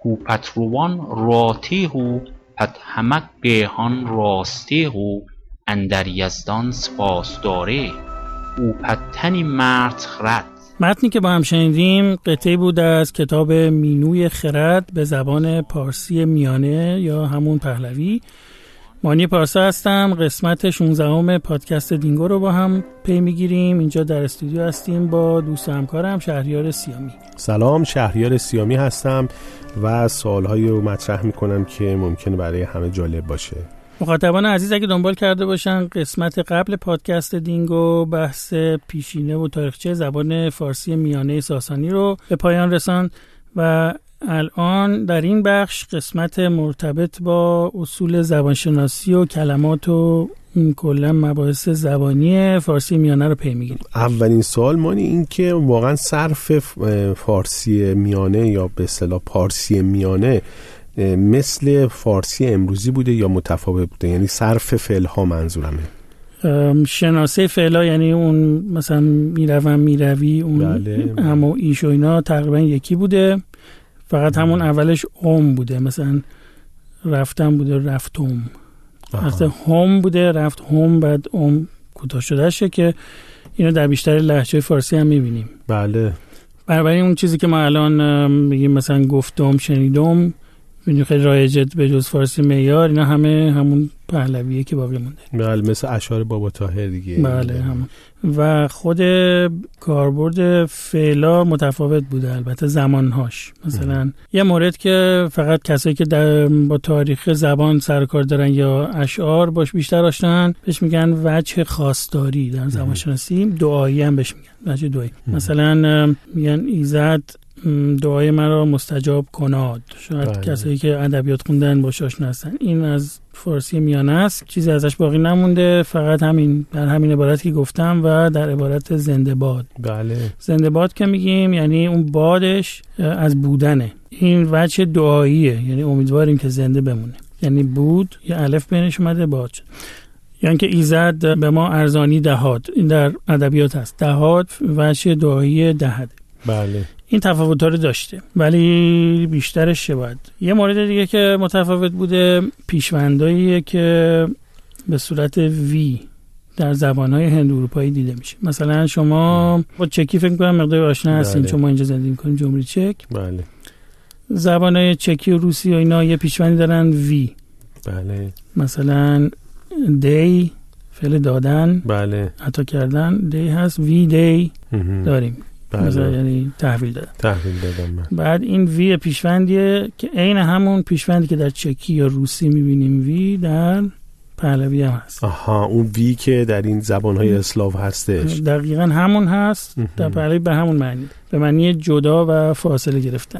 هو پتروان راتی هو پت همک گهان راستی هو اندر یزدان سپاس داره او پتنی مرد خرد. متنی که با هم شنیدیم قطعی بود از کتاب مینوی خرد به زبان پارسی میانه یا همون پهلوی. مانی پارسا هستم. قسمت 16 پادکست دینگو رو با هم پی میگیریم. اینجا در استودیو هستیم با دوست همکارم شهریار سیامی. سلام، شهریار سیامی هستم و سوالهایی رو مطرح میکنم که ممکنه برای همه جالب باشه. مخاطبان عزیز اگه دنبال کرده باشن قسمت قبل پادکست دینگو بحث پیشینه و تاریخچه زبان فارسی میانه ساسانی رو به پایان رساند و الان در این بخش قسمت مرتبط با اصول زبانشناسی و کلمات و کلا مباحث زبانی فارسی میانه رو پی میگیریم. اولین سوال مانی این که واقعا صرف فارسی میانه یا به اصطلاح پارسی میانه مثل فارسی امروزی بوده یا متفاوت بوده؟ یعنی صرف فعل ها منظورمه. شناسه فعلا یعنی اون مثلا میروم میروی اون بله. اما ایش و اینا تقریبا یکی بوده، فقط همون اولش ام بوده، مثلا رفتم بوده رفتم، مثلا هم بوده رفت هم، بعد ام کوتاه شده شه که اینو در بیشتر لهجه فارسی هم میبینیم. بله. برای اون چیزی که ما الان میگیم مثلا گفتم شنیدم خیلی رایجه به جز فارسی معیار، اینا همه همون پهلویه که باقی مونده. بله، مثل اشعار بابا طاهر دیگه. بله همون. و خود کاربرد فعلا متفاوت بوده البته زمانهاش. مثلا یه مورد که فقط کسایی که با تاریخ زبان سر کار دارن یا اشعار باش بیشتر آشنان بهش میگن وجه خواستاری. در زبانشناسی دعایی هم بهش میگن وجه دعایی. مثلا میگن ایزد دعای مرا مستجاب کناد. شاید کسایی که ادبیات خوندن باش آشنا هستن. این از فارسی میانه است، چیزی ازش باقی نمونده، فقط همین در همین عبارتی که گفتم و در عبارت زنده باد. بله. زنده باد که میگیم یعنی اون بادش از بودنه. این وجه دعاییه، یعنی امیدواریم که زنده بمونه. یعنی بود یه الف بینش اومده باد شد. یعنی که ایزد به ما ارزانی دهاد. این در ادبیات هست. دهاد وجه دعایی دهد. بله. این تفاوت‌ها رو داشته ولی بیشترش شباید. یه مورد دیگه که متفاوت بوده پیشونداییه که به صورت وی در زبان‌های هند اروپایی دیده میشه. مثلا شما با چکی فکر می‌کنم مقدار آشنا هستین. بله. چون ما اینجا زندگی می‌کنیم جمهوری چک. بله. زبان‌های چکی و روسی و اینا یه پیشوندی دارن وی. بله. مثلا دی فعل دادن. بله. عطا کردن دی هست، وی دی داریم. مثلا یعنی تحویل دادم من. بعد این وی پیشوندیه که عین همون پیشوندی که در چکی یا روسی میبینیم وی در پهلوی هم هست. اون وی که در این زبانهای اسلاو هستش دقیقاً همون هست. در پهلوی به همون معنی، به معنی جدا و فاصله گرفتن.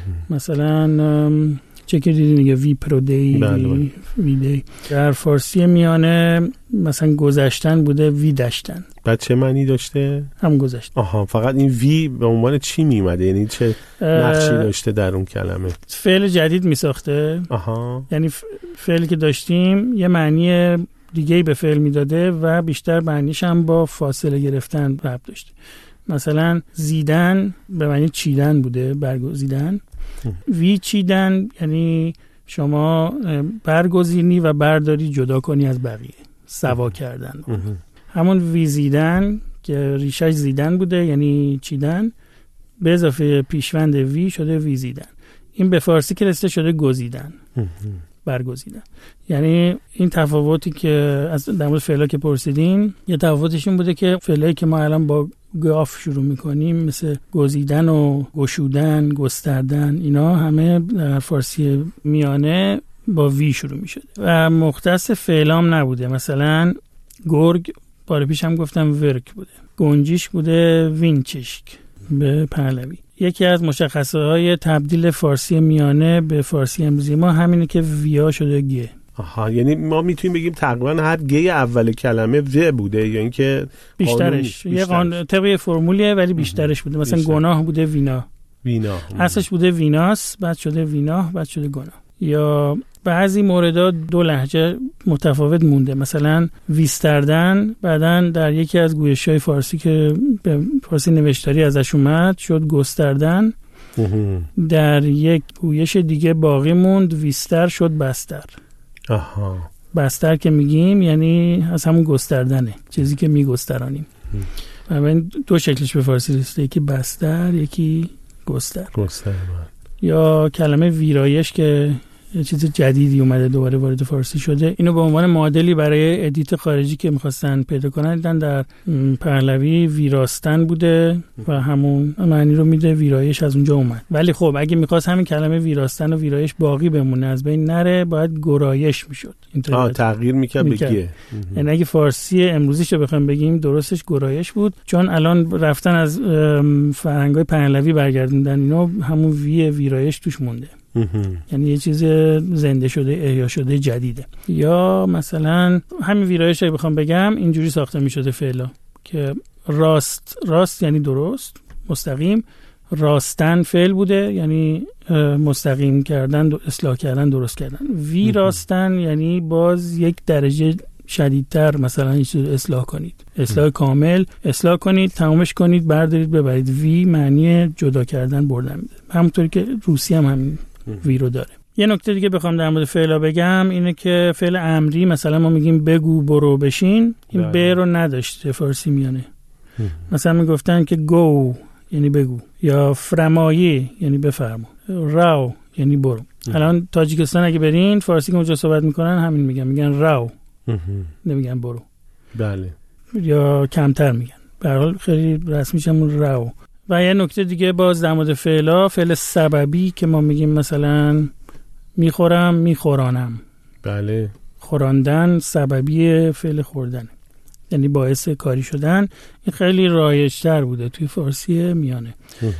مثلا چکی دیدی میگه وی پرودی. وی دی. در فارسی میانه مثلا گذشتن بوده وی داشتن. بعد چه معنی داشته؟ هم گذشت. فقط این وی به عنوان چی میومده؟ یعنی چه نقشی داشته در اون کلمه؟ فعل جدید میساخته. یعنی فعلی که داشتیم یه معنی دیگه‌ای به فعل میداده و بیشتر معنیش هم با فاصله گرفتن ربط داشته. مثلا زیدن به معنی چیدن بوده، برگزیدن. وی چیدن یعنی شما برگزینی و برداری جدا کنی از بقیه، سوا کردن. همون ویزیدن که ریشش زیدن بوده یعنی چیدن، به اضافه پیشوند وی شده ویزیدن. این به فارسی که رسیده شده گزیدن، برگزیدن. یعنی این تفاوتی که از در مورد فعلا که پرسیدین، یه تفاوتش این بوده که فعلایی که ما الان با گاف شروع میکنیم مثل گزیدن و گشودن، گستردن، اینا همه در فارسی میانه با وی شروع میشده و مختص فعلام نبوده. مثلا گرگ بار پیش هم گفتم ورک بوده، گنجیش بوده وینچشک به پهلوی. یکی از مشخصه‌های تبدیل فارسی میانه به فارسی امروزی ما همینه که ویا شده گه. یعنی ما میتونیم بگیم تقریبا هر گه اول کلمه و بوده یا اینکه بیشترش یه طبق فرمولیه ولی بیشترش بوده. مثلا گناه بوده وینا. اصلش بوده ویناس، بعد شده ویناه، بعد شده گناه. یا بعضی موردها دو لهجه متفاوت مونده. مثلا ویستردن بعدن در یکی از گویش‌های فارسی که به فارسی نوشتاری ازش اومد شد گستردن. در یک گویش دیگه باقی موند ویستر شد بستر. بستر که میگیم یعنی از همون گستردنه، چیزی که میگسترانیم. و دو شکلش به فارسی رسیده، یکی بستر یکی گستر. یا کلمه ویرایش که یه چیز جدیدی اومده دوباره وارد فارسی شده، اینو به عنوان معادلی برای ادیت خارجی که می‌خواستن پیدا کنن دیدن در پهلوی ویراستن بوده و همون معنی رو میده، ویرایش از اونجا اومد. ولی خب اگه می‌خواست همین کلمه ویراستن و ویرایش باقی بمونه، از بین نره، باید گرایش میشد. تغییر می‌کرد بگه. یعنی اگه فارسی امروزیش رو بخوایم بگیم درستش گرایش بود، چون الان رفتن از فرهنگ‌های پهلوی برگردوندن اینو، همون ویرایش توش مونده. یعنی یه چیز زنده شده، احیا شده، جدیده. یا مثلا همین ویرایش رو بخوام بگم اینجوری ساخته می شده فعلا که راست یعنی درست، مستقیم. راستن فعل بوده یعنی مستقیم کردن، اصلاح کردن، درست کردن. ویراستن یعنی باز یک درجه شدیدتر، مثلا این چیز اصلاح کنید، اصلاح کامل، اصلاح کنید، تمامش کنید، بردارید ببرید. وی معنی جدا کردن، بردن میده. همونطوری که روسی هم همین وی رو داره. یه نکته دیگه بخوام در مورد فعلا بگم اینه که فعل امری مثلا ما میگیم بگو، برو، بشین، این ب رو نداشته فارسی میانه. مثلا میگفتن که گو یعنی بگو، یا فرمایه یعنی بفرما، راو یعنی برو. الان تاجیکستان اگه برین فارسی که اونجا صحبت میکنن همین میگن راو، نمیگن برو. بله. یا کمتر میگن. به هر حال خیلی رسمیش همون راو. و یه نکته دیگه باز در مورد فعلا، فعل سببی که ما میگیم مثلا میخورم، میخورانم. بله. خوراندن سببی فعل خوردن، یعنی باعث کاری شدن. این خیلی رایج‌تر بوده توی فارسی میانه.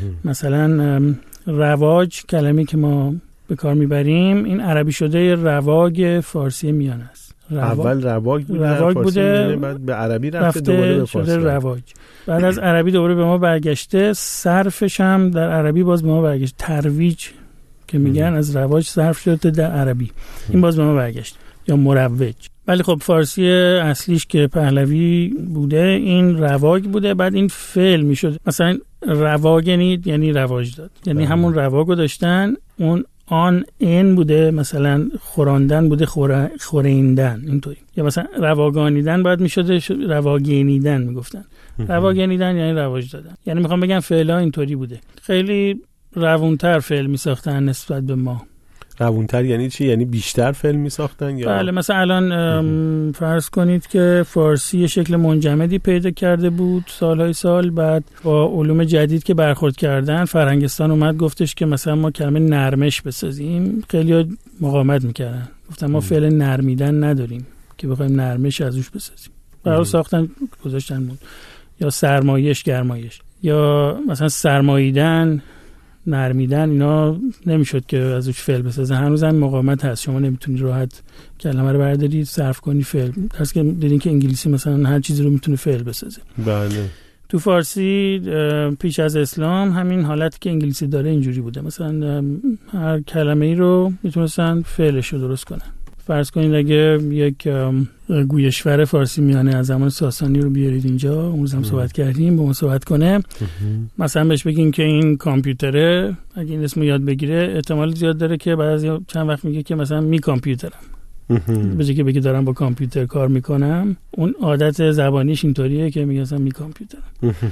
مثلا رواج کلمه‌ای که ما به کار میبریم، این عربی شده رواج فارسی میانه است. اول رواج بوده، بعد به عربی رفته، دوباره به فارسی رواج. بعد از عربی دوباره به ما برگشته. صرفش هم در عربی باز به ما برگشت. ترویج که میگن از رواج صرف شده در عربی، این باز به ما برگشت. یا مروج. ولی خب فارسی اصلیش که پهلوی بوده این رواج بوده، بعد این فعل میشد. مثلا رواج یعنی رواج داد، یعنی همون رواگو داشتن، اون آن این بوده، مثلا خوراندن بوده خوریندن، اینطوری. یا مثلا رواگانیدن باید میشده رواگینیدن میگفتن. رواگینیدن یعنی رواج دادن. یعنی میخوام بگم فعلا اینطوری بوده. خیلی روونتر فعل میساختن نسبت به ما. روونتر یعنی چی؟ یعنی بیشتر فعل میساختن یا؟ بله. مثلا الان فرض کنید که فارسی شکل منجمدی پیدا کرده بود سالهای سال، بعد با علوم جدید که برخورد کردن فرهنگستان اومد گفتش که مثلا ما کلمه نرمش بسازیم. خیلی مقاومت میکردن، گفتن ما فعل نرمیدن نداریم که بخوایم نرمش ازش بسازیم. برای ساختن گذاشتن بود. یا سرمایش، گرمایش، یا مثلا سرماییدن، نرمیدن، اینا نمیشد که ازش فعل بسازن. هنوز هم مقاومت هست، شما نمیتونی راحت کلمه رو برداری صرف کنی فعل. درست که دیدین که انگلیسی مثلا هر چیزی رو میتونه فعل بسازه. بله. تو فارسی پیش از اسلام همین حالتی که انگلیسی داره اینجوری بوده. مثلا هر کلمه‌ای رو میتونستن فعلش رو درست کنن. فرض کنید اگه یک گویشور فارسی میانه از زمان ساسانی رو بیارید اینجا، اون روز هم صحبت کردیم، با ما صحبت کنه، مثلا بهش بگین که این کامپیوتره، اگه این اسمو یاد بگیره احتمال زیاد داره که بعد از چند وقت میگه که مثلا می کامپیوترم، به جای که بگه دارم با کامپیوتر کار میکنم. اون عادت زبانیش اینطوریه که میگه مثلا می کامپیوترم.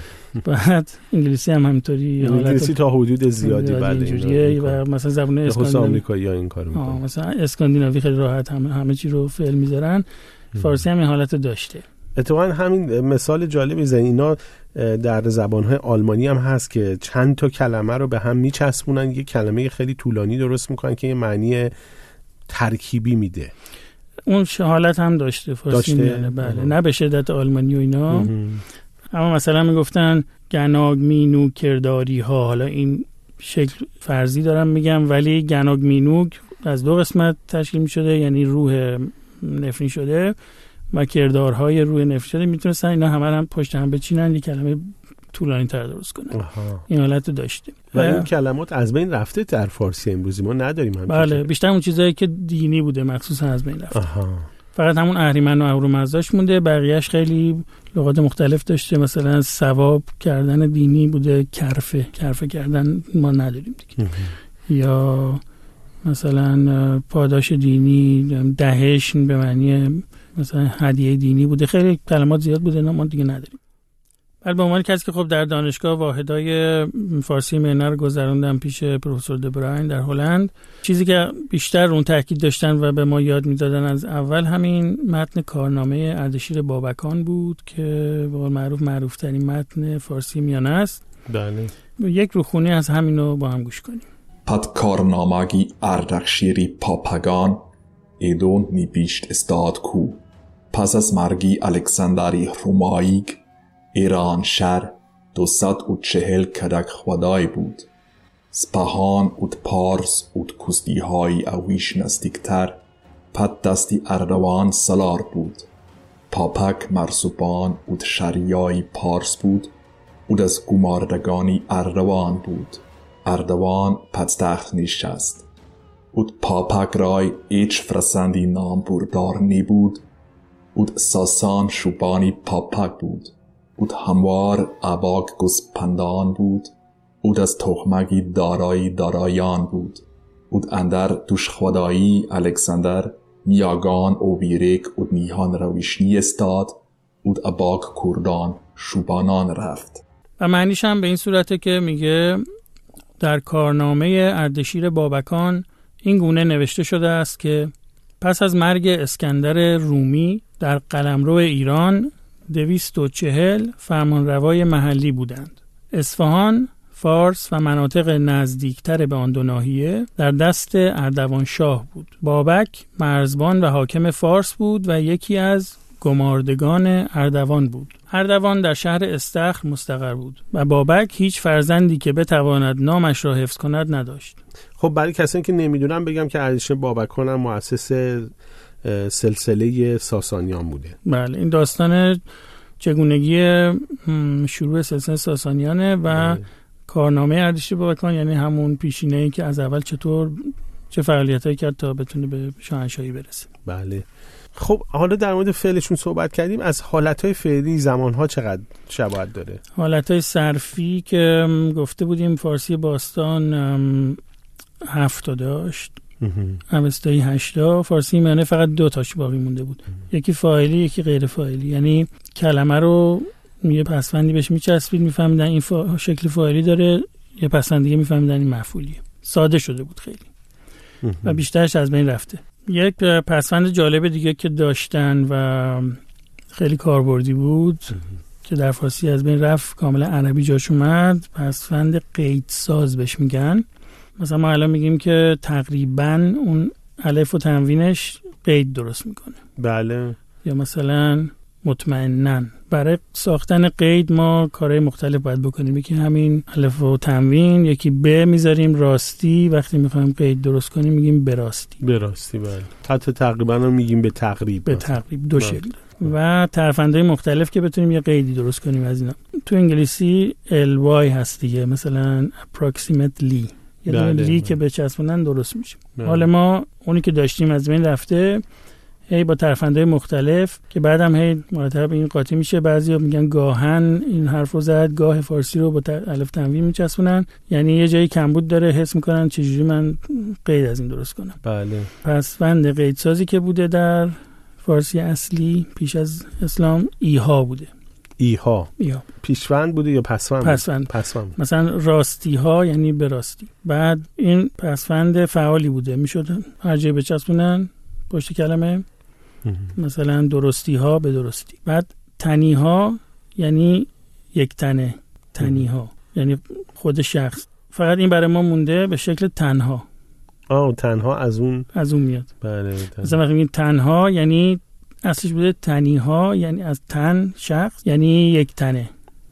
بعد انگلیسی هم همینطوری، انگلیسی تا حدود زیادی اینجوریه. و مثلا زبان آمریکایی این کارو میکنن. مثلا اسکاندیناوی خیلی راحت همه چی رو فعل میذارن. فارسی هم این حالت داشته. اتفاقا همین مثال جالب میزنی. اینا در زبان‌های آلمانی هم هست که چند تا کلمه رو به هم میچسبونن، یه کلمه خیلی طولانی درست میکنن که یه معنی ترکیبی میده. اون حالت هم داشته فارسی میانه. بله. نه به شدت آلمانی و اینا. اما مثلا میگفتن گناگ مینوگ کرداری ها. حالا این شکل فرضی دارم میگم، ولی گناگ مینوگ از دو قسمت تشکیل میشده، یعنی روح نفرین شده و کردارهای روح نفرین شده. میتونستن اینا همه هم پشت هم بچینن، یک کلمه طولانی تر درست کنن. این حالت داشته. و این کلمات از بین رفته در فارسی امروزی ما نداریم. بله. بیشتر اون چیزایی که دینی بوده مخصوصا از بین رفته. فقط همون اهریمن و اهورامزداش مونده، بقیهش خیلی لغات مختلف داشته. مثلا ثواب کردن دینی بوده کرفه کردن ما نداریم دیگه. یا مثلا پاداش دینی، دهش به معنی مثلا هدیه دینی بوده. خیلی کلمات زیاد بوده ما دیگه نداریم. ولی به عنوان کسی که خب در دانشگاه واحدهای فارسی میانه رو گذروندم پیش پروفسور دبراین در هلند، چیزی که بیشتر اون تاکید داشتن و به ما یاد میدادن از اول همین متن کارنامه اردشیر بابکان بود که به قول معروف ترین متن فارسی میانه است. بله. یک روخونی از همینو با هم گوش کنیم. Pat karnamagi Ardashiri Papagan Edon nibisht estad ku. Pas az margi Alexandari Rumaig ایران شهر 240 کدک خدای بود. سپاهان ود پارس ود کستی های اویش نستیکتر پد دستی اردوان سالار بود. پاپک مرسوبان ود شریای پارس بود ود از گماردگانی اردوان بود. اردوان پد تخت نشست. ود پاپک رای ایچ فرسندی نام بردار نبود ود ساسان شوبانی پاپک بود. ود هموار اباک گسپندان بود ود از تخمگی دارایان بود ود اندر دوش خدایی الکساندر میاگان او بیرک ود نیهان رویشنی استاد ود اباک کردان شوبانان رفت. و معنیش هم به این صورته که میگه در کارنامه اردشیر بابکان این گونه نوشته شده است که پس از مرگ اسکندر رومی در قلمرو ایران 240 فرمانروای محلی بودند. اصفهان، فارس و مناطق نزدیکتر به آن دو ناحیه در دست اردوان شاه بود. بابک مرزبان و حاکم فارس بود و یکی از گماردگان اردوان بود. اردوان در شهر استخر مستقر بود و بابک هیچ فرزندی که بتواند نامش را حفظ کند نداشت. خب برای کسانی که نمیدونن بگم که اردشیر بابکان هم مؤسس سلسله ساسانیان بوده. بله، این داستان چگونگی شروع سلسله ساسانیانه و کارنامه اردشیر بابکان یعنی همون پیشینه‌ای که از اول چه فعالیتایی کرد تا بتونه به شاهنشاهی برسه. بله. خب حالا در مورد فعلشون صحبت کردیم، از حالتهای فعلی زمانها چقدر شباهت داره؟ حالتهای صرفی که گفته بودیم فارسی باستان 7 داشت، اوستایی 8، فارسی میانه فقط 2 تاش باقی مونده بود. یکی فاعلی یکی غیر فاعلی، یعنی کلمه رو یه پسوندی بهش میچسبید میفهمیدن این شکل فاعلی داره، یه پسوند دیگه میفهمیدن این مفعولیه. ساده شده بود خیلی و بیشترش از بین رفته. یک پسوند جالب دیگه که داشتن و خیلی کاربردی بود که در فارسی از بین رفت، کاملا عربی جاش اومد، پسوند قیدساز بهش میگن. مثلا ما الان میگیم که تقریبا اون الف و تنوینش قید درست میکنه. بله. یا مثلا مطمئناً. برای ساختن قید ما کارهای مختلف باید بکنیم. یکی همین الف و تنوین، یکی ب میذاریم راستی، وقتی میخوایم قید درست کنیم میگیم براستی. براستی بله. حتی تقریبا هم میگیم به تقریب. به تقریب 2 شکل. و ترفندهای مختلف که بتونیم یه قیدی درست کنیم از اینا. تو انگلیسی ly هست دیگه، مثلا approximately. یه لی که به چسبونن درست میشه. حالا ما اونی که داشتیم از بین رفته، هی با ترفندهای مختلف که بعدم هی مرتب این قاطی میشه. بعضیا میگن گاهن این حرفو زد، گاه فارسی رو با الف تنوین میچسبونن، یعنی یه جایی کمبود داره، حس میکنن چجوری من قید از این درست کنم. بله. پسوند قیدسازی که بوده در فارسی اصلی پیش از اسلام ایها بوده. ایها پیشوند بوده یا پسوند؟ پسوند. مثلا راستی ها یعنی به راستی. بعد این پسوند فعالی بوده، میشد هر جایی بچسبونن پشت کلمه، مثلا درستی ها به درستی. بعد تنی ها یعنی یک تنه، تنی ها یعنی خود شخص. فقط این برای ما مونده به شکل تنها. تنها از اون میاد. بله. مثلا وقتی میگیم تنها یعنی اصلش بوده تنی ها، یعنی از تن شخص، یعنی یک تنه.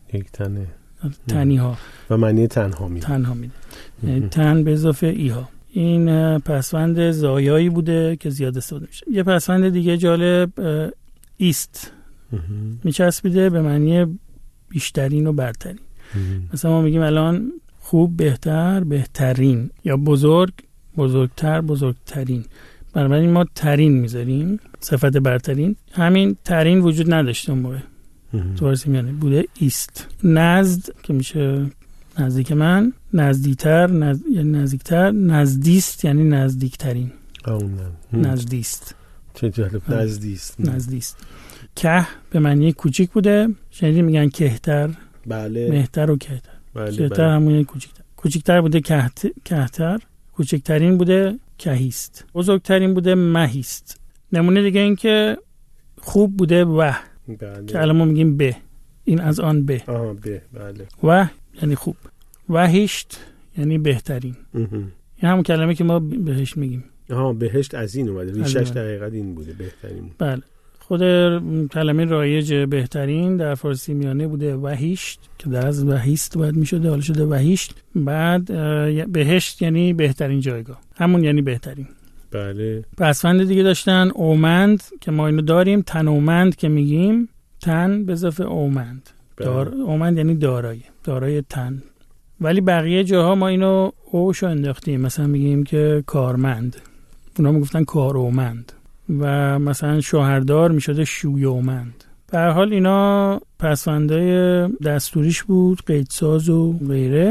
تنی ها و معنی تنها میده. یعنی تن به اضافه ایها. این پسوند زایایی بوده که زیاد استفاده میشه. یه پسوند دیگه جالب ایست میچسبیده به معنی بیشترین و برترین. مثلا ما میگیم الان خوب، بهتر، بهترین، یا بزرگ، بزرگتر، بزرگترین. بنابراین ما ترین میذاریم، صفت برترین. همین ترین وجود نداشته اون موقع تو فارسی میانه، بوده ایست. نزد که میشه نزدیک من، نزدیکتر یعنی نزدیکتر، نزدیست یعنی نزدیکترین. نزدیست. چه جالب. نزدیست. که به معنی کوچیک بوده، شنیدین میگن کهتر. بله. مهتر و کهتر. بله. کهتر همون یعنی کوچیکتر. کوچیکتر بوده کهتر، کوچکترین بوده کهیست، بزرگترین بوده مهیست. نمونه دیگه این که خوب بوده و بله. که الان ما میگیم به، این از آن به. به بله. و یعنی خوب. وحشت یعنی بهترین. این همون کلمه که ما بهشت میگیم. بهشت از این اومده، ریشش در حقیقت این بوده، بهترین. بله. خود کلمه رایج بهترین در فارسی میانه بوده وحشت که در از وحیست باید میشده، حالا شده وحشت. بعد بهشت یعنی بهترین جایگاه، همون یعنی بهترین. بله. پسوند دیگه داشتن اومند که ما اینو داریم، تنومند که میگیم، تن به اضافه اومند. اومند یعنی دارای تن. ولی بقیه جاها ما اینو اوشو انداختیم، مثلا میگیم که کارمند، اونا میگفتن کارومند. و مثلا شوهردار میشده شویومند. به هر حال اینا پسوندهای دستوریش بود، قیدساز و غیره.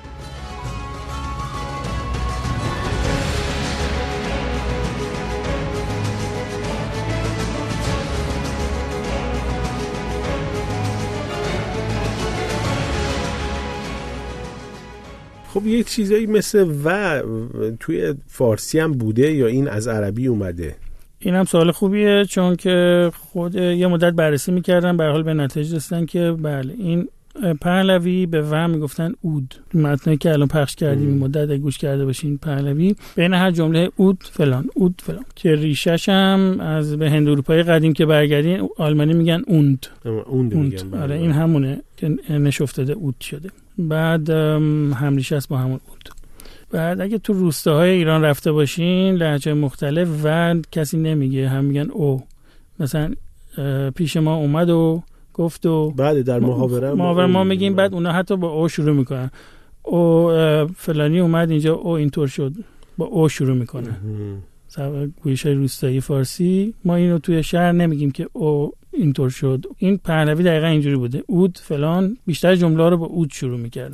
خب یک چیزایی مثل و توی فارسی هم بوده یا این از عربی اومده؟ این هم سوال خوبیه، چون که خود یه مدت بررسی میکردن، به هر حال به نتیجه رسیدن که بله این پهلوی به و میگفتن اود. متنی که الان پخش کردیم این مدت گوش کرده باشین، پهلوی بین هر جمله اود فلان که ریشش هم از به هند اروپایی قدیم که برگردین آلمانی میگن اوند میگن. آره این همونه که نش افتاده اود شده، بعد هم ریشه است با همون اود. بعد اگه تو روستاهای ایران رفته باشین لهجه مختلف و کسی نمیگه، هم میگن او. مثلا پیش ما اومد و گفت و بعد در محاوره ما میگیم، بعد اونا حتی با او شروع میکنن. او فلانی اومد اینجا، او اینطور شد، با او شروع میکنن. گویشای روستایی فارسی ما اینو توی شهر نمیگیم که او اینطور شد. این پهلوی دقیقا اینجوری بوده، اود فلان، بیشتر جمله رو با اود شروع میکردن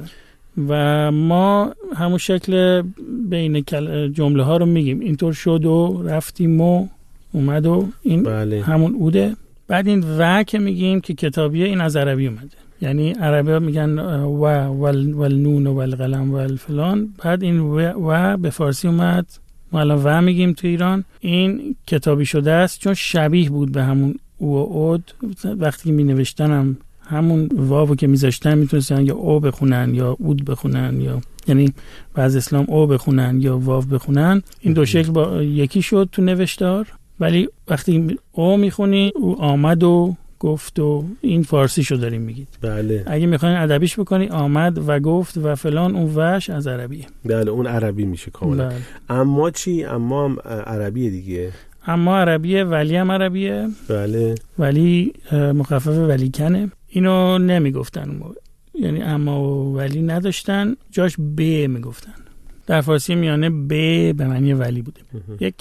و ما همون شکل بین جمله ها رو میگیم، اینطور شد و رفتیم و اومد و این بله. همون اوده. بعد این و که میگیم که کتابیه، این از عربی اومده، یعنی عربی ها میگن و والنون و القلم و الفلان. بعد این و به فارسی اومد، ما الان و میگیم تو ایران، این کتابی شده است چون شبیه بود به همون او و اود. وقتی می نوشتن هم همون واو که میذاشتن میتونستن یا او بخونن یا اود بخونن، یا یعنی بعض اسلام او بخونن یا واو بخونن. این دو شکل با یکی شد تو نوشتار. ولی وقتی او میخونی، او آمد و گفت و این فارسی شو داریم میگید. بله. اگه میخواین ادبیش بکنی، آمد و گفت و فلان، اون وش از عربیه. بله اون عربی میشه کاملا. بله. اما چی؟ اما هم عربیه دیگه. اما عربیه، ولی هم عربیه. بله. ولی مخفف ولی کنه. اینو نمیگفتن اون موقع، یعنی اما و ولی نداشتن، جاش ب میگفتن. در فارسی میانه ب به معنی ولی بوده. یک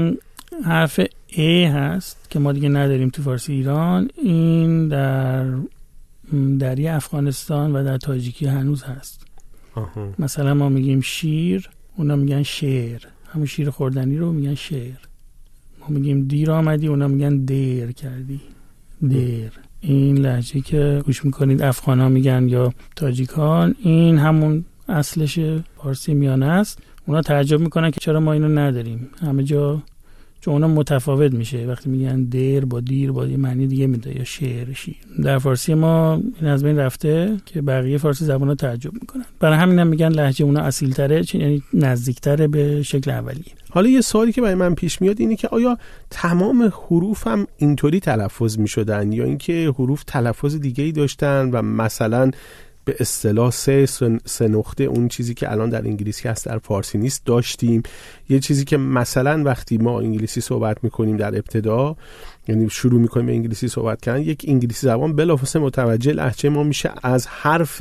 حرف ا هست که ما دیگه نداریم تو فارسی ایران، این در دری افغانستان و در تاجیکی هنوز هست. مثلا ما میگیم شیر، اونا میگن شیر، همون شیر خوردنی رو میگن شیر. ما میگیم دیر آمدی، اونا میگن دیر کردی، دیر. این لهجه که گوش میکنید افغانا میگن یا تاجیکان، این همون اصلش فارسی میانه است. اونا تعجب میکنن که چرا ما اینو نداریم همه جا، چون اونا متفاوت میشه. وقتی میگن دیر با دیر با یه معنی دیگه میده، یا شعر شیر. در فارسی ما این از بین رفته که بقیه فارسی زبانا تعجب میکنن. برای همین هم میگن لهجه اونا اصیل‌تره، یعنی نزدیک‌تره به شکل اولیه. حالا یه سوالی که برای من پیش میاد اینه که آیا تمام حروف هم اینطوری تلفظ میشدن یا اینکه حروف تلفظ دیگه‌ای داشتن و مثلا به اصطلاح سه نقطه اون چیزی که الان در انگلیسی هست در فارسی نیست داشتیم؟ یه چیزی که مثلا وقتی ما انگلیسی صحبت میکنیم در ابتدا، یعنی شروع میکنیم به انگلیسی صحبت کردن، یک انگلیسی زبان بلافاصله متوجه لهجه ما میشه از حرف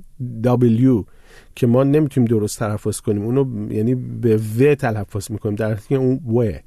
W که ما نمیتونیم درست تلفظ کنیم، اونو یعنی به و تلفظ میکنیم در حالی که اون و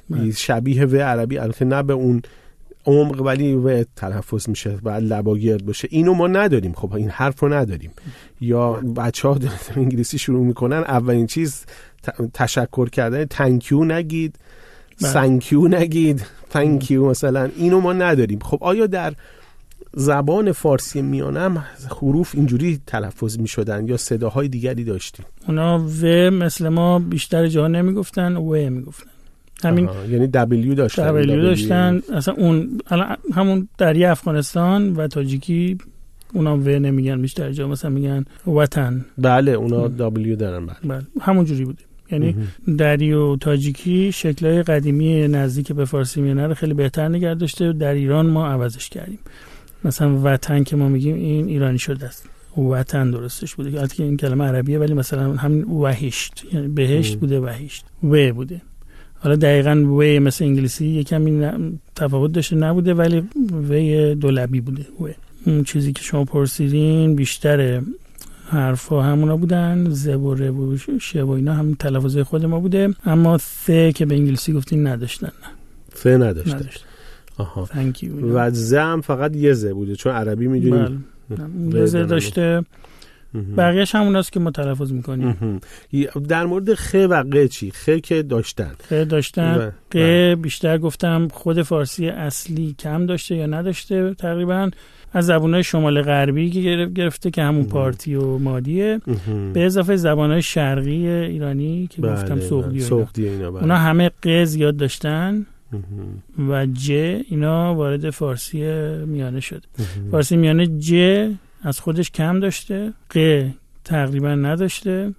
شبیه و عربی، البته نه به اون عمق ولی و تلفظ میشه، بعد لبا گرد باشه. اینو ما نداریم. خب این حرف رو نداریم. یا بچه‌ها انگلیسی شروع میکنن اولین چیز تشکر کردن، تانکیو نگید، سانکیو نگید، تانکیو مثلا، اینو ما نداریم. خب آیا در زبان فارسی میانه هم حروف اینجوری تلفظ میشدن یا صداهای دیگری داشتیم؟ اونا و مثل ما بیشتر جا نمیگفتن، و میگفتن. همین یعنی دبلیو داشتن. اصلا اون همون دری افغانستان و تاجیکی اونا و نمیگن، بیشتر جا مثلا میگن وطن. بله اونا دبلیو دارن. بله همون جوری بوده. یعنی دری و تاجیکی شکل‌های قدیمی نزدیک به فارسی میانه رو خیلی بهتر نگه داشته. در ایران ما عوضش کردیم. مثلا وطن که ما میگیم این ایرانی شده است، وطن درستش بوده. البته این کلمه عربیه ولی مثلا همین وحشت، یعنی بهشت بوده، وحشت و بوده. حالا دقیقاً و مثل انگلیسی یکم تفاوت داشته نبوده ولی و دولبی بوده. و اون چیزی که شما پرسیدین بیشتر حرفا همونا بودن، ز و ر و ش و اینا هم تلفظ خود ما بوده، اما ث که به انگلیسی گفتین نداشتن. ث نداشتن. آها. و ز هم فقط یه ز بوده چون عربی میدونیم. بله. ز داشته. بقیه‌اش هموناست که ما تلفظ میکنیم. در مورد خ و ق چی؟ خ که داشتن. ق بیشتر گفتم خود فارسی اصلی کم داشته یا نداشته، تقریبا از زبان‌های شمال غربی که گرفته که همون پارتی و مادیه، به اضافه زبان‌های شرقی ایرانی که گفتم سغدی اینا. اونا همه ق زیاد داشتن و ج اینا وارد فارسی میانه شد. فارسی میانه ج از خودش کم داشته، ق تقریبا نداشته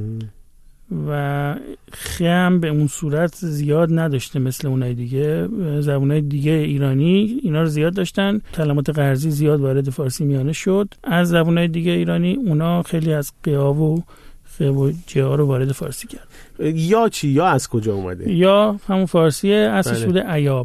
و خ هم به اون صورت زیاد نداشته مثل اونای دیگه. زبانای دیگه ایرانی اینا رو زیاد داشتن. کلمات قرضی زیاد وارد فارسی میانه شد. از زبانای دیگه ایرانی اونا خیلی از قا و خ و ج رو وارد فارسی کرد. یا چی؟ یا از کجا اومده؟ یا همون فارسی اصلش بوده ایاب.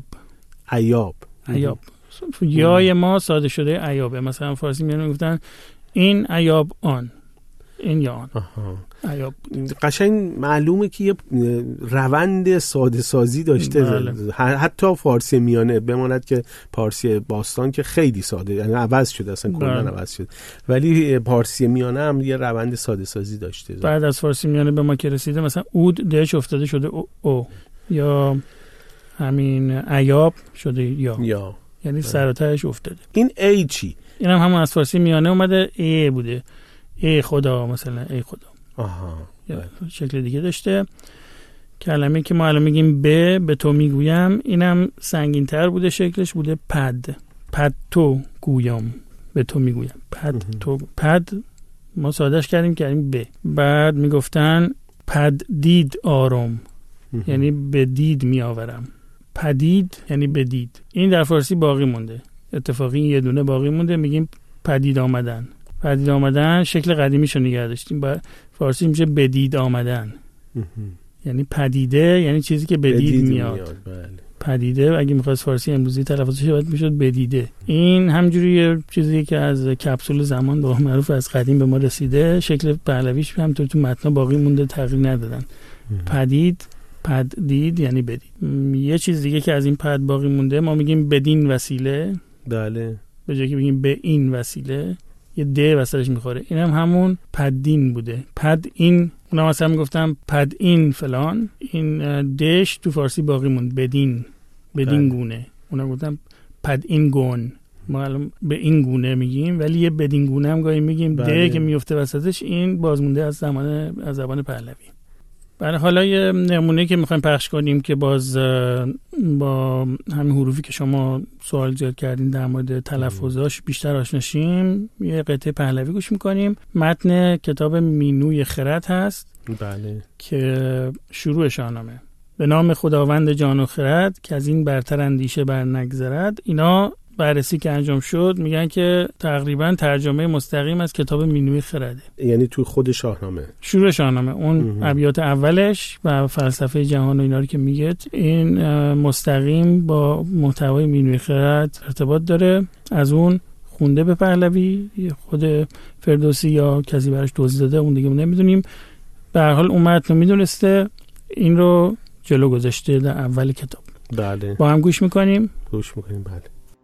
یای ما ساده شده ایابه. مثلا فارسی میانه گفتن این ایاب آن، این یا آن. ایاب. قشنگ معلومه که یه روند ساده سازی داشته. بله. حتی فارسی میانه بماند که فارسی باستان که خیلی ساده، یعنی عوض شده اصلا، کلا عوض شد، ولی فارسی میانه هم یه روند ساده سازی داشته. بعد از فارسی میانه به ما که رسیده مثلا اود دهش افتاده شده او یا همین ایاب شده یا. یعنی سراتش افتاده. این ای چی؟ این هم همون از فارسی میانه اومده، ای بوده. ای خدا مثلا، ای خدا. شکل دیگه داشته. کلمه که ما الان میگیم به تو میگویم، اینم سنگین تر بوده، شکلش بوده پد تو گویم، به تو میگویم. پد ما سادهش کردیم به. بعد میگفتن پد دید آرام، یعنی به دید میآورم. پدید یعنی بدید. این در فارسی باقی مونده. اتفاقی یه دونه باقی مونده، میگیم پدید آمدن شکل قدیمیشو نگه داشتیم. فارسی میشه بدید آمدن. یعنی پدیده یعنی چیزی که بدید میاد. بله. پدیده اگه میخواست فارسی امروزی تلفظش باید میشد بدیده. این همجوری چیزی که از کپسول زمان به معروف از قدیم به ما رسیده. شکل پهلویش همونطور تو متن باقی مونده، تغییر ندادن. پدید یعنی بدید. یه چیز دیگه که از این پد باقی مونده ما میگیم بدین وسیله. بله. به جای که بگیم به این وسیله یه د وسطش میخوره. اینم همون پدین بوده. پد این، اونا مثلا میگفتم پد این فلان، این دش تو فارسی باقی موند. بدین گونه. اونا گفتم پد این گون. ما الان به این گونه میگیم ولی یه بدین گونه هم گاهی میگیم. د که میفته وسطش این بازمونده از زبان پهلوی. برای حالا یه نمونه که میخوایم پخش کنیم که باز با همین حروفی که شما سوال زیاد کردین در مورد تلفظاش بیشتر آشناشیم، یه قطعه پهلوی گوش میکنیم. متن کتاب مینوی خرد هست. بله. که شروع شاهنامه. به نام خداوند جان و خرد که از این برتر اندیشه بر نگذرد. اینا بررسی که انجام شد میگن که تقریبا ترجمه مستقیم از کتاب مینوی خرده، یعنی توی خود شاهنامه، شروع شاهنامه، اون ابیات اولش و فلسفه جهان و اینا رو که میگه، این مستقیم با محتوای مینوی خرد ارتباط داره. از اون خونده به پهلوی، خود فردوسی یا کسی براش توضیح داده، اون دیگه نمیدونیم. به هر حال اون متن میدونسته، این رو جلو گذاشته در اول کتاب. بله. با هم گوش میکنیم؟ گوش میکنیم. بله.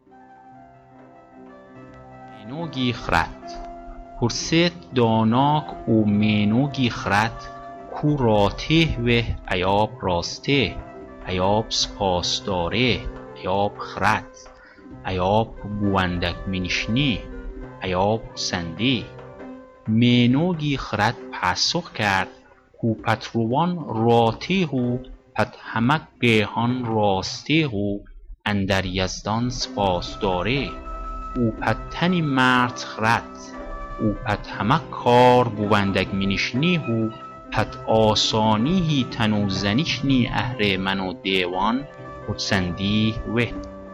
مینوگی خرد پرسید داناک او مینوگی خرد کو راته و ایاب راسته ایاب سپاس داره ایاب خرد ایاب بوندک منشنی ایاب سندی. مینوگی خرد پاسخ کرد کو پتروان راته هو پت همک گهان راسته هو اندر یزدان سپاس داره او پتنی مرد خرد او پت همک کار بوندک منشنی هو پت آسانی هی تنو زنیشنی اهر منو دیوان خودسندی و.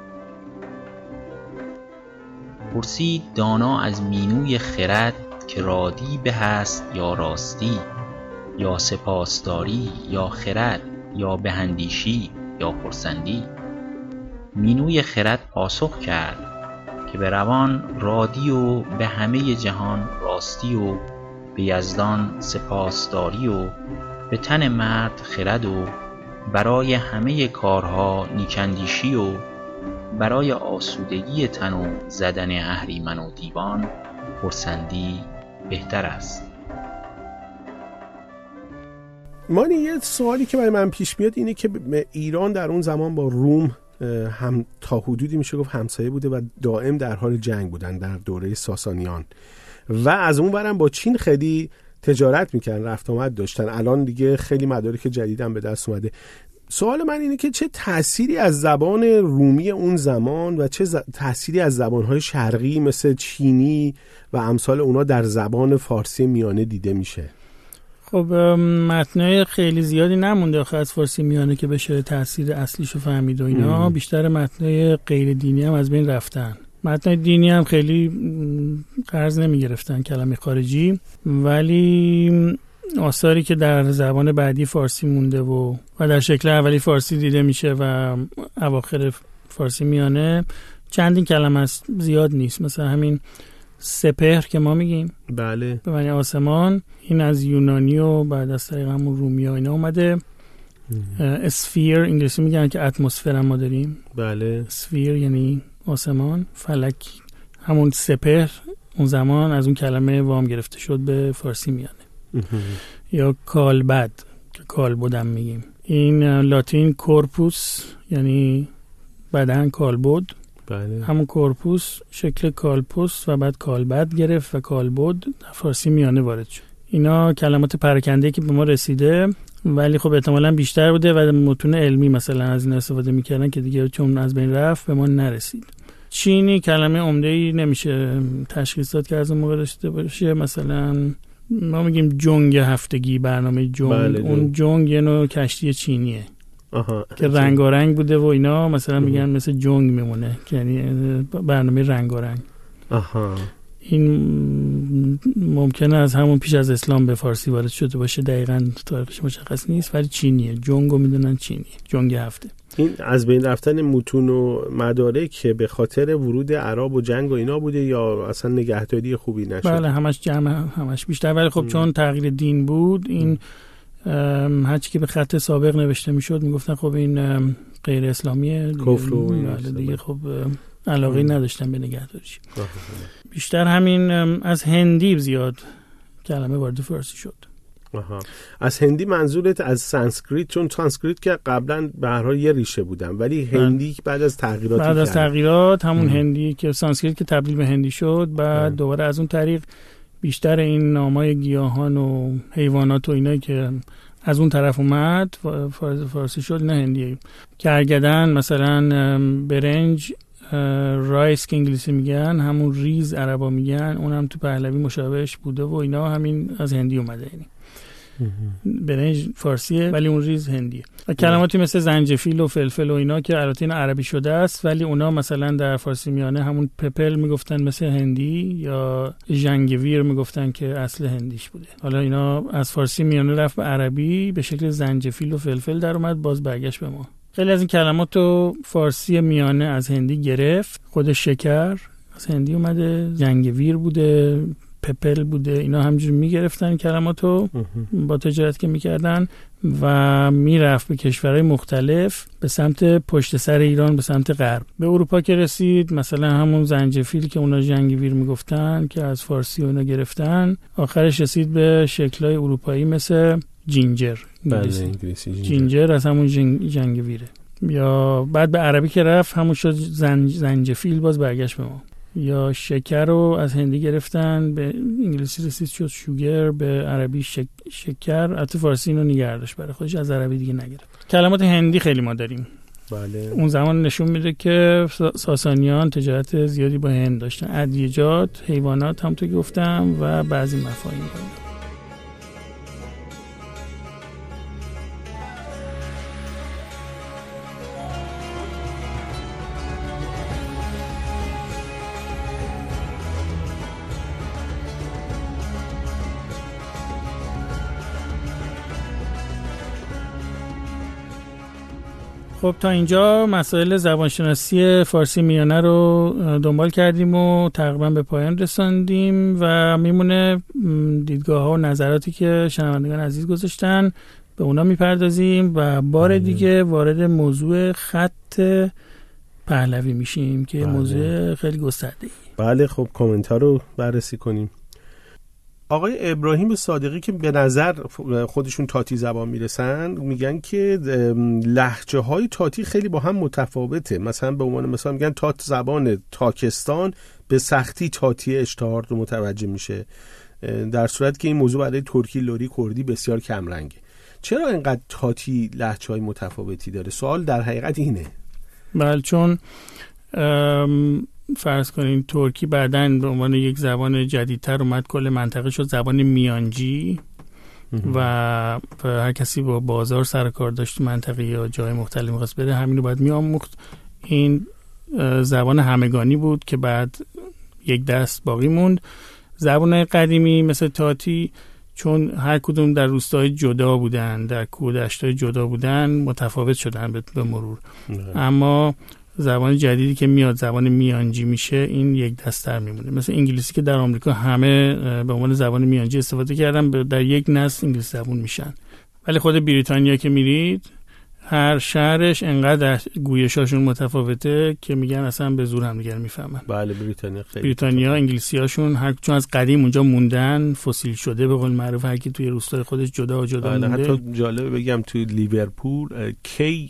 پرسید دانا از مینوی خرد که رادی به هست یا راستی یا سپاسداری یا خرد یا بهندیشی یا خرسندی. مینوی خرد پاسخ کرد که به روان رادی و به همه جهان راستی و به یزدان سپاسداری و به تن مرد خرد و برای همه کارها نیکندیشی و برای آسودگی تن و زدن اهریمن و دیوان خرسندی بهتر است. مانی یه سوالی که برای من پیش میاد اینه که ایران در اون زمان با روم هم تا حدودی میشه گفت همسایه بوده و دائم در حال جنگ بودن در دوره ساسانیان و از اون برم با چین خیلی تجارت میکردن، رفت آمد داشتن. الان دیگه خیلی مدارک جدید هم به دست اومده. سوال من اینه که چه تأثیری از زبان رومی اون زمان و چه تأثیری از زبانهای شرقی مثل چینی و امثال اونا در زبان فارسی میانه دیده میشه؟ خب متنای خیلی زیادی نمونده آخه از فارسی میانه که بشه تأثیر اصلیشو فهمید و اینا. بیشتر متنای غیر دینی هم از بین رفتن. متنای دینی هم خیلی قرض نمی گرفتن کلمه خارجی، ولی آثاری که در زبان بعدی فارسی مونده و در شکل اولی فارسی دیده میشه و اواخر فارسی میانه چندین کلمه است، زیاد نیست. مثلا همین سپهر که ما میگیم، بله، به معنی آسمان، این از یونانی و بعد از طریق همون رومی ها اینا اومده. اسفیر انگلیسی میگن که اتمسفر هم ما داریم، بله، اسفیر یعنی آسمان، فلک همون سپهر اون زمان از اون کلمه وام گرفته شد به فارسی میانه. یا کالبد که کالبدم میگیم، این لاتین کورپوس یعنی بدن، کالبد، بله، همون کورپوس شکل کالپوس و بعد کالبد گرفت و کالبد در فارسی میانه وارد شد. اینا کلمات پراکنده که به ما رسیده، ولی خب احتمالاً بیشتر بوده و متون علمی مثلا از این استفاده میکردن که دیگه چون از بین رفت به ما نرسید. چینی کلمه عمده‌ای نمیشه تشخیص داد که از اون موقع داشته باشه. مثلا ما میگیم جنگ هفتگی، برنامه جنگ، بله، اون جنگ یه نوع کشتی چینیه که رنگارنگ بوده و اینا، مثلا میگن مثل جنگ میمونه که یعنی برنامه رنگارنگ. این ممکنه از همون پیش از اسلام به فارسی وارد شده باشه، دقیقاً تاریخش مشخص نیست، ولی چینیه، جنگو میدونن چینیه، جنگ هفته. این از بین رفتن متون و مدارک که به خاطر ورود عرب و جنگ و اینا بوده یا اصلا نگهداری خوبی نشد؟ بله همش جمع، همش بیشتر، ولی خب چون تغییر دین بود این هرچی که به خط سابق نوشته میشد میگفتن خب این غیر اسلامیه، کفر و دیگه خب علاقه نداشتن به نگهداریش. بیشتر همین از هندی زیاد کلمه وارد فارسی شد. از هندی منظورت از سانسکریت؟ چون سانسکریت که قبلا به هر حال یه ریشه بودن، ولی هندی بعد از تغییرات همون هندی که سانسکریت که تبدیل به هندی شد، بعد دوباره از اون طریق بیشتر این نامای گیاهان و حیوانات و اینایی که از اون طرف اومد فارسی شد، نه هندیه. کرگدن مثلا، برنج، رایس که انگلیسی میگن، همون ریز عربا میگن، اونم تو پهلوی مشابهش بوده و اینا، همین از هندی اومده. یعنی برنج فارسیه ولی اون ریز هندیه. و کلماتی مثل زنجفیل و فلفل و اینا که البته این عربی شده است، ولی اونا مثلا در فارسی میانه همون پپل میگفتن مثل هندی، یا ژنگویر میگفتن که اصل هندیش بوده. حالا اینا از فارسی میانه رفت به عربی به شکل زنجفیل و فلفل در اومد، باز برگشت به ما. خیلی از این کلمات رو فارسی میانه از هندی گرفت. خود شکر از هندی اومده، ژنگویر بوده، پپل بوده، اینا همجور میگرفتن کلماتو با تجارت که میکردن و میرفت به کشورهای مختلف به سمت پشت سر ایران، به سمت غرب. به اروپا که رسید مثلا همون زنجفیل که اونا جنگویر میگفتن که از فارسی اونا گرفتن، آخرش رسید به شکلهای اروپایی مثل جینجر. انگلیسی جینجر از همون جنگویره. یا بعد به عربی که رفت همون شد زنجفیل، باز برگشت به ما. یا شکر رو از هندی گرفتن به انگلیسی رسید شد شوگر، به عربی شکر. البته فارسی اینو نگردش برای خودش، از عربی دیگه نگرفت. کلمات هندی خیلی ما داریم. بله. اون زمان نشون میده که ساسانیان تجارت زیادی با هند داشتن، ادویجات، حیوانات هم تو گفتم و بعضی مفاهیم داریم. خب تا اینجا مسائل زبانشناسی فارسی میانه رو دنبال کردیم و تقریبا به پایان رساندیم و میمونه دیدگاه ها و نظراتی که شنوندگان عزیز گذاشتن، به اونا میپردازیم و بار دیگه وارد موضوع خط پهلوی میشیم که موضوع خیلی گسترده‌ای. بله خب کامنت ها رو بررسی کنیم. آقای ابراهیم صادقی که به نظر خودشون تاتی زبان میرسن میگن که لهجه های تاتی خیلی با هم متفاوته. مثلا به عنوان مثلا میگن تات زبان تاکستان به سختی تاتی اشتهار رو متوجه میشه، در صورت که این موضوع برای ترکی، لری، کردی بسیار کم رنگه. چرا اینقدر تاتی لهجه های متفاوتی داره؟ سوال در حقیقت اینه. بله، چون فرض کنین ترکی بعداً به عنوان یک زبان جدیدتر اومد کل منطقه شد زبان میانجی و هر کسی با بازار سر کار داشت منطقه یا جای مختلف می‌خواست بره همین رو باید می‌آموخت. این زبان همگانی بود که بعد یک دست باقی موند. زبان قدیمی مثل تاتی چون هر کدوم در روستاهای جدا بودن، در کوه و دشت‌های جدا بودن، متفاوت شدن به مرور. اما زبان جدیدی که میاد زبان میانجی میشه، این یک دست‌تر میمونه. مثل انگلیسی که در آمریکا همه به عنوان زبان میانجی استفاده کردن، در یک نسل انگلیسی زبان میشن. ولی خود بریتانیا که میرید هر شهرش انقدر گویشاشون متفاوته که میگن اصلا به زور هم دیگر میفهمن. بله بریتانیا انگلیسیاشون چون از قدیم اونجا موندن، فسیل شده به قول معروف، هر کی توی روستای خودش جدا مونده. حتی جالبه بگم توی لیورپول کی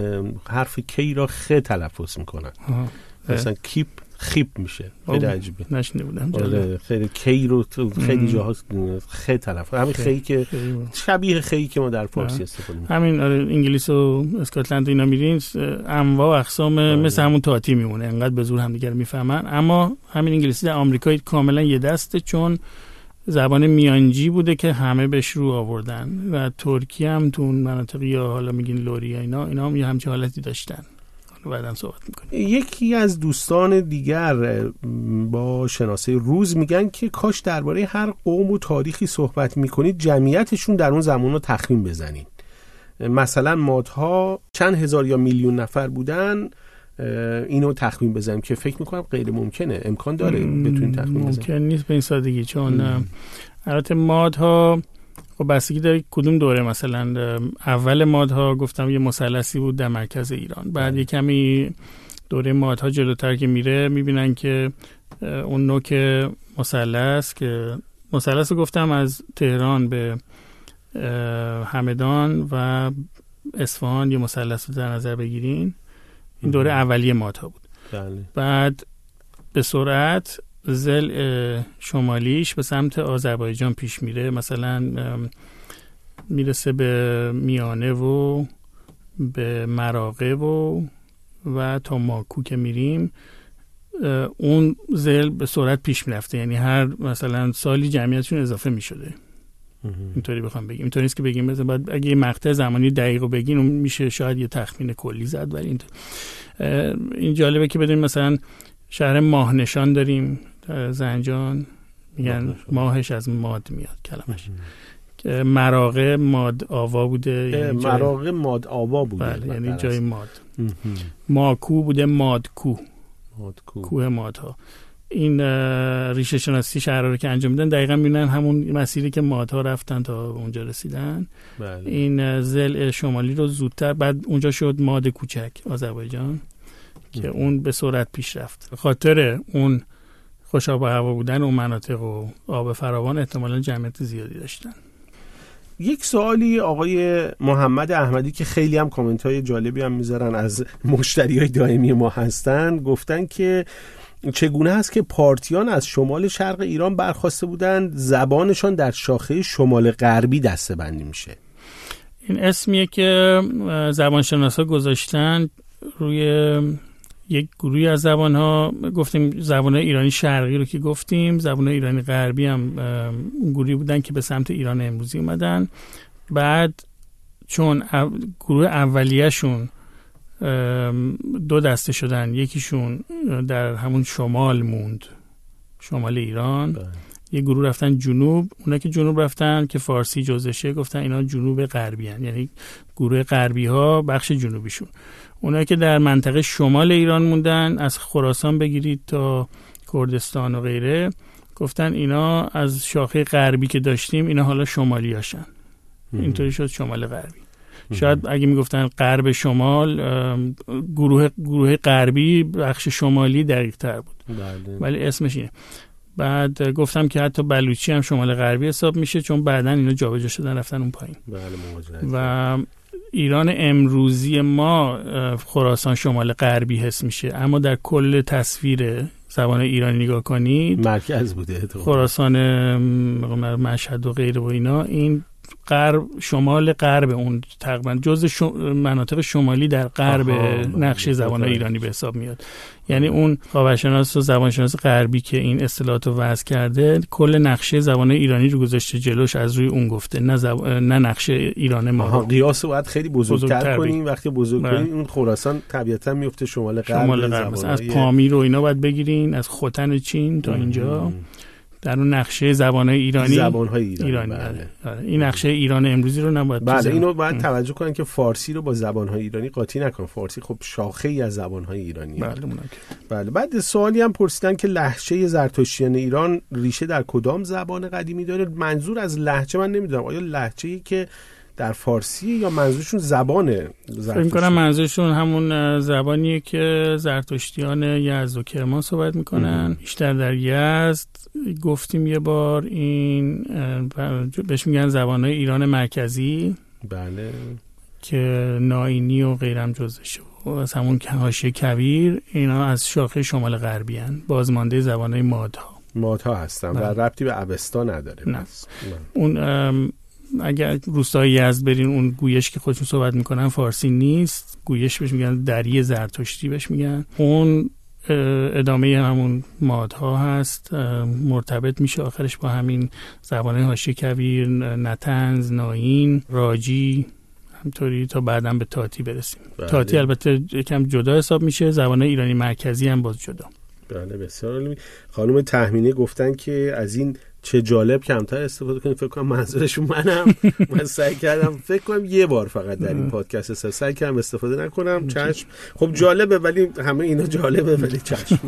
حرف کی را خ تلفظ میکنن. مثلا کیپ خیپ میشه. خیلی عجیبه. نشنیده بودم. خیلی کی رو خیلی جاها خ تلفظ. همین خی که شبیه خی که ما در فارسی استفاده می‌کنیم. همین انگلیس و اسکاتلند اینا میرین انواع و اقسام مثل همون تاتی میمونه، انقدر به زور همدیگه رو میفهمن. اما همین انگلیسی در آمریکا کاملا یه دسته، چون زبان میانجی بوده که همه بهش رو آوردن و ترکی هم تو اون مناطقی یا حالا میگین لوری اینا هم یه همچین حالتی داشتن. بعداً صحبت میکنیم. یکی از دوستان دیگر با شناسه روز میگن که کاش درباره هر قوم و تاریخی صحبت میکنید جمعیتشون در اون زمان رو تخمین بزنید. مثلا مادها چند هزار یا میلیون نفر بودن، اینو تخمین بزنیم که فکر میکنم غیر ممکنه. امکان داره بتونید تخمین بزنید؟ ممکن نیست به این سادگی، چون البته مادها خب بستگی داره کدوم دوره. مثلا اول مادها گفتم یه مثلثی بود در مرکز ایران، بعد یه کمی دوره مادها جلوتر که میره میبینن که اون نوک مثلث که مثلث رو گفتم از تهران به همدان و اصفهان یه مثلث رو در نظر بگیرین، این دوره اولیه مادها بود. بعد به سرعت زل شمالیش به سمت آذربایجان پیش میره، مثلا میرسه به میانه و به مراغه و تا ماکو که میریم اون زل به سرعت پیش میرفته، یعنی هر مثلا سالی جمعیتشون اضافه میشده. اینطوری بخوام بگیم، اینطوری نیست که بگیم مثلا بعد اگه یه مقطع زمانی دقیق رو بگین میشه شاید یه تخمین کلی زد، ولی این جالبه که بدونیم مثلا شهر ماه نشان داریم در زنجان، میگن ماهش از ماد میاد کلمش. مراغه ماد آوا بوده، مراغه ماد آوا بوده. بله، یعنی جای ماد. ماکو بوده مادکو، کوه مادها. این ریشه شناسی شهرها رو که انجام میدن دقیقا میبینن همون مسیری که مادها رفتن تا اونجا رسیدن. بله. این ضلع شمالی رو زودتر، بعد اونجا شد ماد کوچک آذربایجان که اون به سرعت پیش رفت. خاطر اون خوش آب و هوا بودن اون مناطق و آب فراوان احتمالاً جمعیت زیادی داشتن. یک سوالی آقای محمد احمدی که خیلی هم کامنت های جالبی هم میذارن، از مشتری های دائمی ما هستن، گفتن که چگونه هست که پارتیان از شمال شرق ایران برخواسته بودن زبانشان در شاخه شمال غربی دسته بندی میشه؟ این اسمیه که زبانشناسا گذاشتن روی یک گروهی از زبان‌ها. گفتیم زبان‌های ایرانی شرقی رو که گفتیم، زبان‌های ایرانی غربی هم گروهی بودن که به سمت ایران امروزی اومدن. بعد چون گروه اولیه‌شون دو دسته شدن، یکیشون در همون شمال موند، شمال ایران، یه گروه رفتن جنوب. اونا که جنوب رفتن که فارسی جزشه گفتن اینا جنوب غربی هن، یعنی گروه غربی ها بخش جنوبیشون. اونا که در منطقه شمال ایران موندن، از خراسان بگیرید تا کردستان و غیره، گفتن اینا از شاخه غربی که داشتیم اینا حالا شمالی هاشن. اینطوری شد شمال غربی. شاید اگه میگفتن غرب شمال، گروه غربی بخش شمالی دقیق تر بود. ولی اسمش اینه. بعد گفتم که حتی بلوچی هم شمال غربی حساب میشه، چون بعدن اینا جابجا شدن رفتن اون پایین. و ایران امروزی ما خراسان شمال غربی حس میشه، اما در کل تصویر زبان ایرانی نگاه کنید مرکز بوده خراسان، مشهد و غیره و اینا. این غرب، شمال غرب اون تقریبا جزء مناطق شمالی در غرب نقشه زبان ایرانی به حساب میاد. یعنی اون خاورشناس و زبانشناس غربی که این اصطلاحات رو وضع کرده کل نقشه زبان ایرانی رو گذاشته جلوش، از روی اون گفته، نه نقشه ایران ما. قیاس رو باید خیلی بزرگتر کنیم. وقتی بزرگ کنیم اون خراسان طبیعتا میفته شمال غرب. از پامیر و اینا باید بگیرین، از ختن چین تا اینجا در اون نقشه زبان‌های ایرانی. بله. این نقشه ایران امروزی رو نباید بله اینو باید توجه کنن که فارسی رو با زبان‌های ایرانی قاطی نکن. فارسی خب شاخه‌ای از زبان‌های ایرانی. بله. بعد سوالی هم پرسیدن که لهجه زرتشتیان ایران ریشه در کدام زبان قدیمی داره؟ منظور از لهجه من نمیدونم، آیا لهجه‌ای که در فارسی یا منظورشون زبانه؟ فکر می‌کنم منظورشون همون زبانیه که زرتشتیان یزد و کرمان صحبت میکنن. بیشتر در یزد گفتیم یه بار، این بهش میگن زبان‌های ایران مرکزی. بله. که ناینی و غیرم جزشه، از همون حاشیه کویر، اینا از شاخه شمال غربی هن، بازمانده زبان‌های مادها هستن و ربطی به اوستا نداره. نه. اون اگر روستای یزد برین، اون گویش که خودشون صحبت میکنن فارسی نیست، گویش بهش میگن دری زرتشتی بهش میگن. اون ادامه همون مادها هست، مرتبط میشه آخرش با همین زبانه حاشیه کویر، نطنز، ناین، راجی، همطوری تا بعداً به تاتی برسیم. بله. تاتی البته یکم جدا حساب میشه، زبان ایرانی مرکزی هم باز جدا. بله بسیار عالی. خانم تهمینی گفتن که از این چه جالب کمتر استفاده کنیم. فکر کنم منظورشون منم. من سعی کردم فکر کنم یه بار فقط در این پادکست سعی کردم استفاده نکنم. چشم. خب جالبه، ولی همه اینا جالبه، ولی چشم.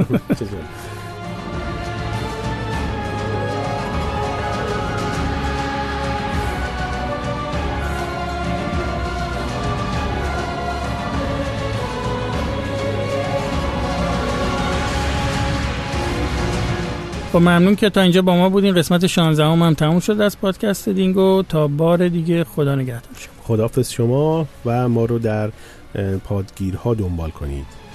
خب ممنون که تا اینجا با ما بودین. قسمت 16 هم تموم شد از پادکست دینگو. تا بار دیگه خدا نگهدار شما. خداحافظ شما و ما رو در پادگیرها دنبال کنید.